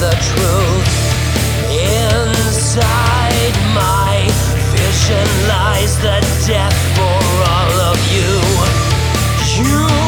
the truth. Inside my vision lies the death for all of you. You